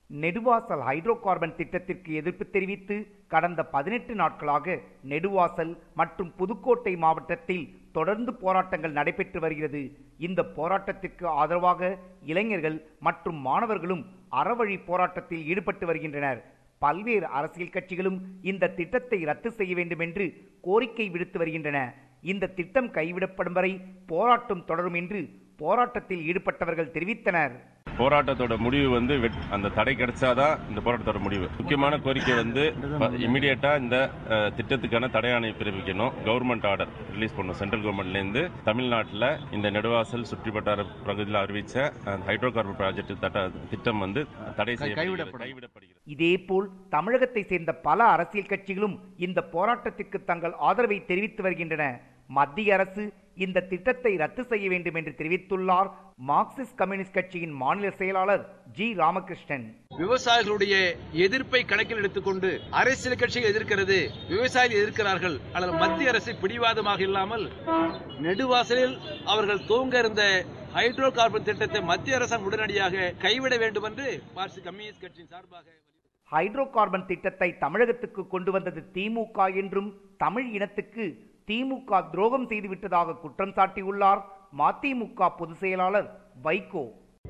Neduvasal hydro carbon திட்டத்திற்கு எதிர்ப்பு தெரிவித்து கடந்த 18 நாட்களாக நெடுவாசல் மற்றும் புதுக்கோட்டை மாவட்டத்தில் தொடர்ந்து போராட்டங்கள் நடைபெற்று வருகிறது. இந்த போராட்டத்திற்கு ஆதரவாக இளைஞர்கள் மற்றும் மாணவர்களும் அறவழி போராட்டத்தில் ஈடுபட்டு வருகின்றனர். பல்வேறு அரசியல் கட்சிகளும் இந்த திட்டத்தை ரத்து செய்ய வேண்டும் என்று கோரிக்கை விடுத்து வருகின்றன. இந்த திட்டம் கைவிடப்படும் வரை போராட்டம் தொடரும் என்று போராட்டத்தில் ஈடுபட்டவர்கள் தெரிவித்தனர். போராட்டத்தோட முடிவு அந்த தடை கிடைச்சாதான் இந்த போராட்டத்தோட முடிவு. முக்கியமான கோரிக்கை இமிடியேட்டா இந்த திட்டத்துக்கான தடை ஆணை பிறப்பிக்கணும். கவர்மெண்ட் ஆர்டர் ரிலீஸ் பண்ணணும். சென்ட்ரல் கவர்மெண்ட்ல இருந்து தமிழ்நாட்டில் இந்த நெடுவாசல் சுற்றி வட்டார பகுதியில் அறிவிச்ச ஹைட்ரோ கார்பன் ப்ராஜெக்ட் திட்டம் தடை கைவிடப்படுகிறது. இதேபோல் தமிழகத்தை சேர்ந்த பல அரசியல் கட்சிகளும் இந்த போராட்டத்திற்கு தங்கள் ஆதரவை தெரிவித்து வருகின்றன. மத்திய அரசு இந்த திட்டத்தை ரத்து செய்ய வேண்டும் என்று தெரிவித்துள்ளார் மார்க்சிஸ்ட் கம்யூனிஸ்ட் கட்சியின் மாநில செயலாளர் ஜி ராமகிருஷ்ணன். விவசாயிகளுடைய எதிர்ப்பை கணக்கில் எடுத்துக்கொண்டு அரசியல் கட்சிகள் எதிர்க்கிறது, விவசாயிகள் எதிர்க்கிறார்கள். அல்லது மத்திய அரசு பிடிவாதமாக இல்லாமல் நெடுவாசலில் அவர்கள் துவங்க இருந்த ஹைட்ரோ கார்பன் திட்டத்தை மத்திய அரசாங்கம் உடனடியாக கைவிட வேண்டும் என்று மார்க்சிஸ்ட் கம்யூனிஸ்ட் கட்சியின் சார்பாக ஹைட்ரோ கார்பன் திட்டத்தை தமிழகத்துக்கு கொண்டு வந்தது திமுக என்றும் தமிழ் இனத்துக்கு திமுக துரோகம் செய்துவிட்டதாக குற்றம் சாட்டியுள்ளார் மதிமுக பொதுச் செயலாளர் வைகோ.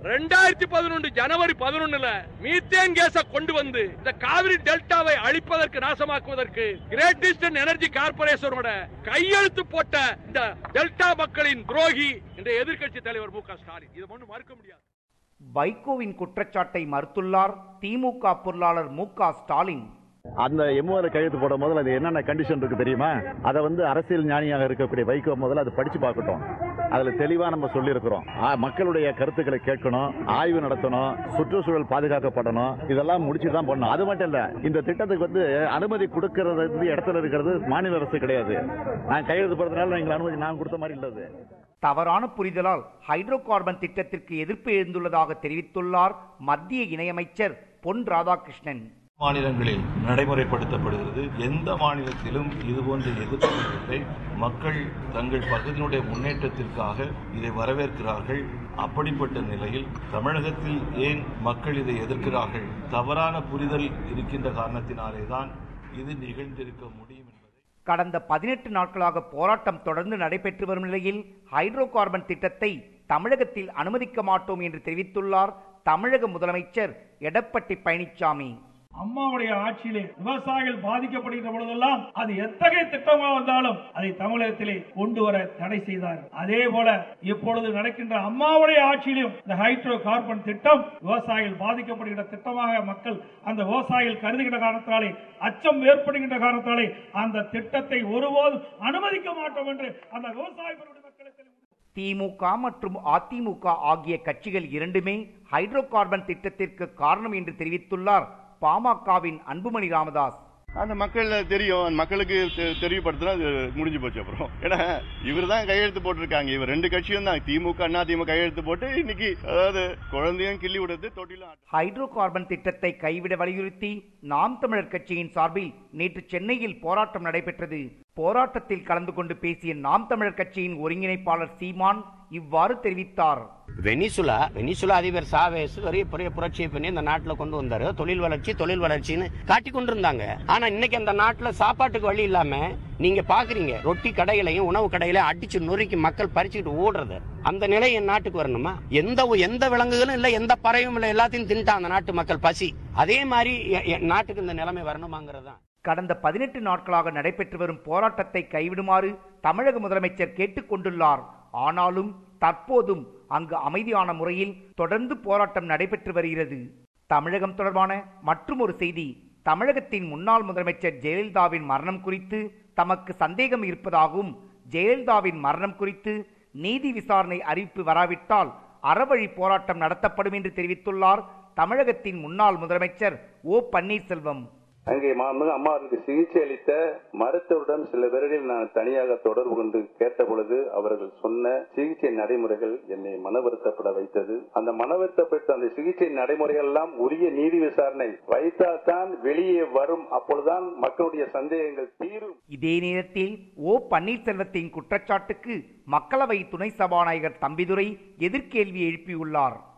2011 ஜனவரி 11 மீத்தேன் கேஸை கொண்டு வந்து இந்த காவிரி டெல்டாவை அழிப்பதற்கு, நாசமாக்குவதற்கு கிரேட் ஈஸ்டர்ன் எனர்ஜி கார்பரேஷனோட கையெழுத்து போட்ட இந்த டெல்டா மக்களின் துரோகி என்ற எதிர்க்கட்சி தலைவர் மு க ஸ்டாலின். இதை ஒன்றும் மறுக்க முடியாது. வைகோவின் குற்றச்சாட்டை மறுத்துள்ளார் திமுக பொருளாளர் மு க ஸ்டாலின். அந்த எம்ஓல கையெழுத்து போடும் போது அது என்னென்ன கண்டிஷன் இருக்கு தெரியுமா? அதை அரசியல் ஞானியாக இருக்கக்கூடிய வைகோ முதல்ல அதை படிச்சு பார்க்கட்டும். அதுல தெளிவா நம்ம சொல்லி இருக்கிறோம். மக்களுடைய கருத்துக்களை கேட்கணும், ஆய்வு நடத்தணும், சுற்றுச்சூழல் பாதுகாக்கப்படணும். இதெல்லாம் முடிச்சுட்டு தான் பண்ணணும். அது மட்டும் இல்ல, இந்த திட்டத்துக்கு அனுமதி கொடுக்கறது இடத்துல இருக்கிறது மாநில அரசு கிடையாது. நான் கையெழுத்து போறதுனால எங்களுக்கு அனுமதி நான் கொடுத்த மாதிரி இல்லது. தவறான புரிதலால் ஹைட்ரோ கார்பன் திட்டத்திற்கு எதிர்ப்பு எழுந்துள்ளதாக தெரிவித்துள்ளார் மத்திய இணையமைச்சர் பொன் ராதாகிருஷ்ணன். மாநிலங்களில் நடைமுறைப்படுத்தப்படுகிறது. எந்த மாநிலத்திலும் இதுபோன்ற எதிர்ப்புகளை மக்கள் தங்கள் பகுதியினுடைய முன்னேற்றத்திற்காக இதை வரவேற்கிறார்கள். அப்படிப்பட்ட நிலையில் தமிழகத்தில் ஏன் மக்கள் இதை எதிர்க்கிறார்கள்? தவறான புரிதல் இருக்கின்ற காரணத்தினாலே தான் இது நிகழ்ந்திருக்க முடியும். கடந்த 18 நாட்களாக போராட்டம் தொடர்ந்து நடைபெற்று வரும் நிலையில் ஹைட்ரோ கார்பன் திட்டத்தை தமிழகத்தில் அனுமதிக்க மாட்டோம் என்று தெரிவித்துள்ளார் தமிழக முதலமைச்சர் எடப்பாடி பழனிசாமி. அம்மாவுடைய ஆட்சியிலே விவசாயிகள் பாதிக்கப்படுகின்ற பொழுதெல்லாம் அது எத்தகைய திட்டமாக வந்தாலும் அதை தமிழகத்திலே கொண்டு வர தடை செய்தார். அதே போல இப்பொழுது நடக்கின்ற அம்மாவுடைய ஆட்சியிலும் இந்த ஹைட்ரோ கார்பன் திட்டம் விவசாயிகள் பாதிக்கப்படுகின்ற திட்டமாக மக்கள் அந்த விவசாயிகள் கருதுகின்ற காரணத்தாலே, அச்சம் ஏற்படுகின்ற காரணத்தாலே அந்த திட்டத்தை ஒருபோதும் அனுமதிக்க மாட்டோம் என்று அந்த விவசாயிகளுடைய மக்களுக்கு திமுக மற்றும் அதிமுக ஆகிய கட்சிகள் இரண்டுமே ஹைட்ரோ கார்பன் திட்டத்திற்கு காரணம் என்று தெரிவித்துள்ளார் பாமகவின் அன்புமணி ராமதாஸ். அந்த மக்கள் தெரியும், மக்களுக்கு தெரியப்படுத்தினா அது முடிஞ்சு போச்சு. அப்புறம் ஏன்னா இவர் தான் கையெழுத்து போட்டிருக்காங்க. இவர் ரெண்டு கட்சியும் தான், திமுக அண்ணா திமுக கையெழுத்து போட்டு இன்னைக்கு அதாவது குழந்தையும் கிள்ளி விடுறது தொட்டிலும். ஹைட்ரோ கார்பன் திட்டத்தை கைவிட வலியுறுத்தி நாம் தமிழர் கட்சியின் சார்பில் நேற்று சென்னையில் போராட்டம் நடைபெற்றது. போராட்டத்தில் கலந்து கொண்டு பேசிய நாம் தமிழர் கட்சியின் ஒருங்கிணைப்பாளர் சீமான் இவ்வாறு தெரிவித்தார். வெனிசுலா அதிபர் சாவேஸ் பெரிய புரட்சியை பண்ணி இந்த நாட்டுல கொண்டு வந்தாரு. தொழில் வளர்ச்சின்னு காட்டி கொண்டிருந்தாங்க. ஆனா இன்னைக்கு அந்த நாட்டுல சாப்பாட்டுக்கு வழி இல்லாம நீங்க பாக்குறீங்க, ரொட்டி கடைகளையும் உணவு கடைகளையும் அடிச்சு நொறுக்கி மக்கள் பறிச்சுட்டு ஓடுறது. அந்த நிலை என் நாட்டுக்கு வரணுமா? எந்த விலங்குகளும் இல்ல, எந்த பறவையும் இல்ல, எல்லாத்தையும் தின்ட்டான் அந்த நாட்டு மக்கள் பசி. அதே மாதிரி நாட்டுக்கு இந்த நிலைமை வரணுமாங்கிறதான். கடந்த 18 நாட்களாக நடைபெற்று வரும் போராட்டத்தை கைவிடுமாறு தமிழக முதலமைச்சர் கேட்டுக் கொண்டுள்ளார். ஆனாலும் தற்போதும் அங்கு அமைதியான முறையில் தொடர்ந்து போராட்டம் நடைபெற்று வருகிறது. தமிழகம் தொடர்பான மற்றும் ஒரு செய்தி. தமிழகத்தின் முன்னாள் முதலமைச்சர் ஜெயலலிதாவின் மரணம் குறித்து தமக்கு சந்தேகம் இருப்பதாகவும், ஜெயலலிதாவின் மரணம் குறித்து நீதி விசாரணை அறிவிப்பு வராவிட்டால் அறவழி போராட்டம் நடத்தப்படும் என்று தெரிவித்துள்ளார் தமிழகத்தின் முன்னாள் முதலமைச்சர் ஓ பன்னீர்செல்வம். அங்கே அம்மாவுக்கு சிகிச்சை அளித்த மருத்துவரிடம் சில பேரில் நான் தனியாக தொடர்பு கொண்டு கேட்ட பொழுது அவர்கள் சொன்ன சிகிச்சை நடைமுறைகள் என்னை மனவருத்தப்பட வைத்தது. அந்த மனவருத்தப்பட்ட அந்த சிகிச்சை நடைமுறைகள் எல்லாம் உரிய நீதி விசாரணை வைத்தால்தான் வெளியே வரும். அப்பொழுதுதான் மக்களுடைய சந்தேகங்கள் தீரும். இதே நேரத்தில் ஓ பன்னீர்செல்வத்தின் குற்றச்சாட்டுக்கு மக்களவை துணை சபாநாயகர் தம்பிதுரை எதிர்கேள்வி எழுப்பியுள்ளார்.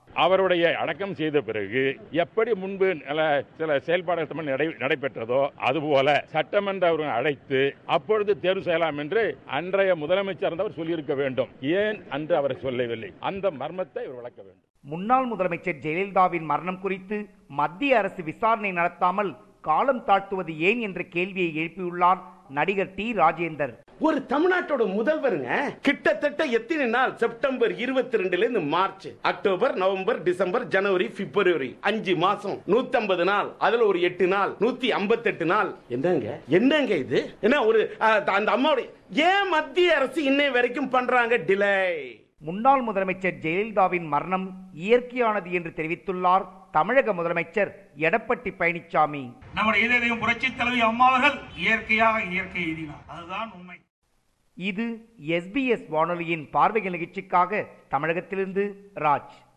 அவருடைய அடக்கம் செய்த பிறகு எப்படி முன்பு சில செயல்பாடுகள் நடைபெற்றதோ அதுபோல சட்டமன்ற அவர்கள் அழைத்து அப்பொழுது தேர்வு செய்யலாம் என்று அன்றைய முதலமைச்சர் அவர் சொல்லியிருக்க வேண்டும். ஏன் அன்று அவர் சொல்லவில்லை? அந்த மர்மத்தை அவர் விளக்க வேண்டும். முன்னாள் முதலமைச்சர் ஜெயலலிதாவின் மரணம் குறித்து மத்திய அரசு விசாரணை நடத்தாமல் காலம் தாழ்த்துவது ஏன் என்ற கேள்வியை எழுப்பியுள்ளார் நடிகர் டி. ராஜேந்தர். ஒரு தமிழ்நாட்டோட முதல்வருங்க கிட்டத்தட்ட எத்தனை நாள்? செப்டம்பர் 22 இருந்து மார்ச், அக்டோபர், நவம்பர், டிசம்பர், ஜனவரி, பிப்ரவரி 5 மாசம், 150 நாள், அதுல ஒரு 8 நாள், 158 நாள். என்னங்க இது? என்ன ஒரு அந்த அம்மாவுடைய ஏன் மத்திய அரசு இன்னை வரைக்கும் பண்றாங்க டிலே? முன்னாள் முதலமைச்சர் ஜெயலலிதாவின் மரணம் இயற்கையானது என்று தெரிவித்துள்ளார் தமிழக முதலமைச்சர் எடப்பாடி பழனிசாமி. நம்முடைய இதயம் புரட்சி தலைவி அம்மா அவர்கள் இயற்கை எழுதினார். அதுதான் உண்மை. இது SBS வானொலியின் பார்வைகள் நிகழ்ச்சிக்காக தமிழகத்திலிருந்து ராஜ்.